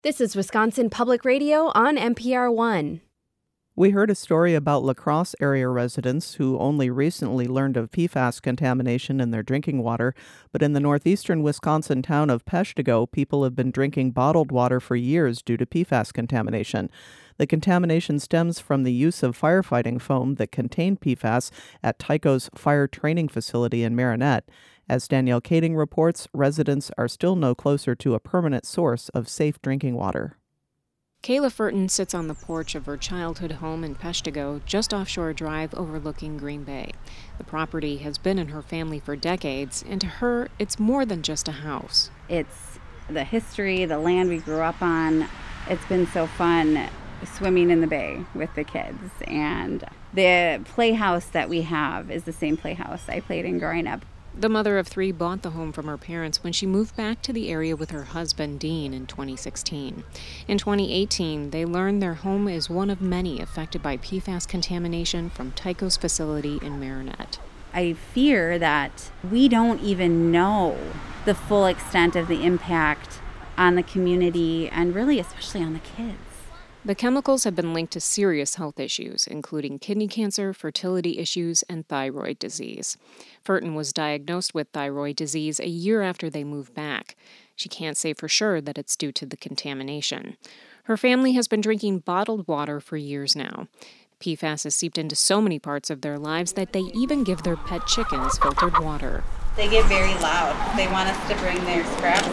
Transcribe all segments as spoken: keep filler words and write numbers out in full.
This is Wisconsin Public Radio on N P R One. We heard a story about La Crosse area residents who only recently learned of P FAS contamination in their drinking water, but in the northeastern Wisconsin town of Peshtigo, people have been drinking bottled water for years due to P FAS contamination. The contamination stems from the use of firefighting foam that contained P FAS at Tyco's fire training facility in Marinette. As Danielle Kading reports, residents are still no closer to a permanent source of safe drinking water. Kayla Furton sits on the porch of her childhood home in Peshtigo, just offshore drive overlooking Green Bay. The property has been in her family for decades, and to her, it's more than just a house. It's the history, the land we grew up on. It's been so fun swimming in the bay with the kids. And the playhouse that we have is the same playhouse I played in growing up. The mother of three bought the home from her parents when she moved back to the area with her husband, Dean, in twenty sixteen. In twenty eighteen, they learned their home is one of many affected by P FAS contamination from Tyco's facility in Marinette. I fear that we don't even know the full extent of the impact on the community and really especially on the kids. The chemicals have been linked to serious health issues, including kidney cancer, fertility issues, and thyroid disease. Furton was diagnosed with thyroid disease a year after they moved back. She can't say for sure that it's due to the contamination. Her family has been drinking bottled water for years now. P FAS has seeped into so many parts of their lives that they even give their pet chickens filtered water. They get very loud. They want us to bring their scraps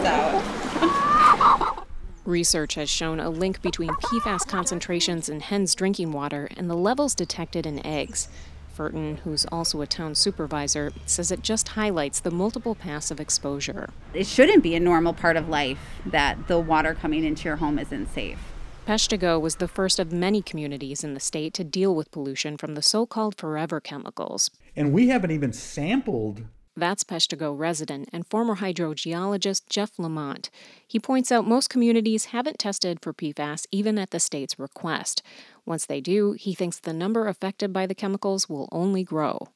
out. Research has shown a link between P FAS concentrations in hens' drinking water and the levels detected in eggs. Furton, who's also a town supervisor, says it just highlights the multiple paths of exposure. It shouldn't be a normal part of life that the water coming into your home isn't safe. Peshtigo was the first of many communities in the state to deal with pollution from the so-called forever chemicals. And we haven't even sampled. That's Peshtigo resident and former hydrogeologist Jeff Lamont. He points out most communities haven't tested for P FAS even at the state's request. Once they do, he thinks the number affected by the chemicals will only grow.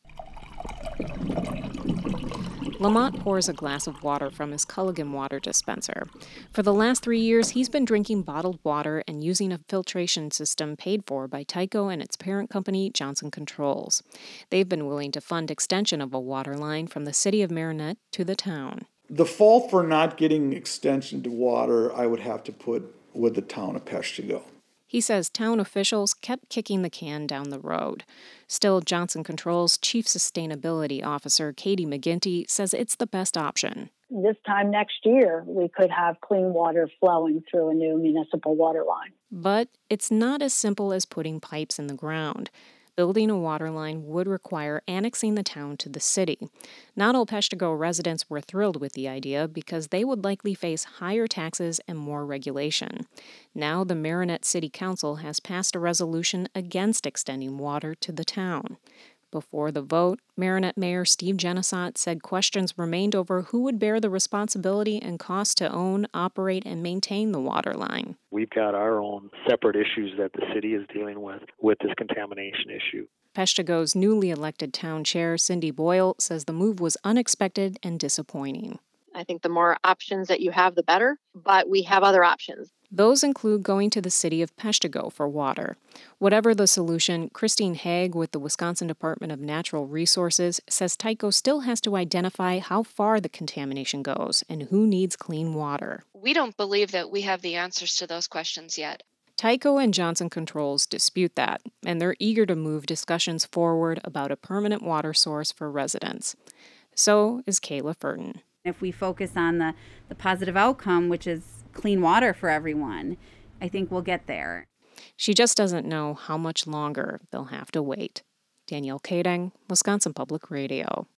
Lamont pours a glass of water from his Culligan water dispenser. For the last three years, he's been drinking bottled water and using a filtration system paid for by Tyco and its parent company, Johnson Controls. They've been willing to fund extension of a water line from the city of Marinette to the town. The fault for not getting extension to water, I would have to put with the town of Peshtigo. He says town officials kept kicking the can down the road. Still, Johnson Controls Chief Sustainability Officer Katie McGinty says it's the best option. This time next year, we could have clean water flowing through a new municipal water line. But it's not as simple as putting pipes in the ground. Building a water line would require annexing the town to the city. Not all Peshtigo residents were thrilled with the idea because they would likely face higher taxes and more regulation. Now the Marinette City Council has passed a resolution against extending water to the town. Before the vote, Marinette Mayor Steve Genesot said questions remained over who would bear the responsibility and cost to own, operate, and maintain the water line. We've got our own separate issues that the city is dealing with with this contamination issue. Peshtigo's newly elected town chair, Cindy Boyle, says the move was unexpected and disappointing. I think the more options that you have, the better, but we have other options. Those include going to the city of Peshtigo for water. Whatever the solution, Christine Haag with the Wisconsin Department of Natural Resources says Tyco still has to identify how far the contamination goes and who needs clean water. We don't believe that we have the answers to those questions yet. Tyco and Johnson Controls dispute that, and they're eager to move discussions forward about a permanent water source for residents. So is Kayla Furton. If we focus on the, the positive outcome, which is clean water for everyone, I think we'll get there. She just doesn't know how much longer they'll have to wait. Danielle Kading, Wisconsin Public Radio.